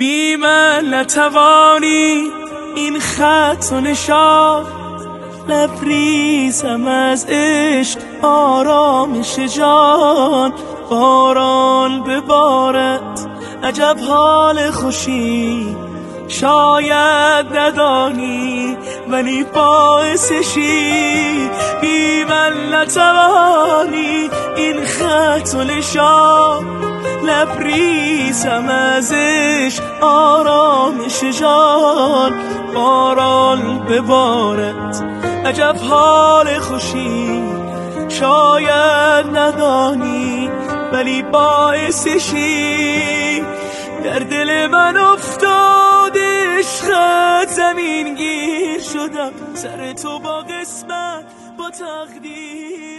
بی من نتوانی این خط و نشان، لبریزم از عشق آرامش جان. باران ببارد عجب حال خوشی، شاید ندانی ولی باعثشی. بی من نتوانی این خط و نشان، لبریزم از عشق آرامش جان. باران ببارد عجب حال خوشی، شاید ندانی ولی باعثشی. در دل من افتاد عشقت، زمین گیر شدم، سر تو با قسمت با تقدیر.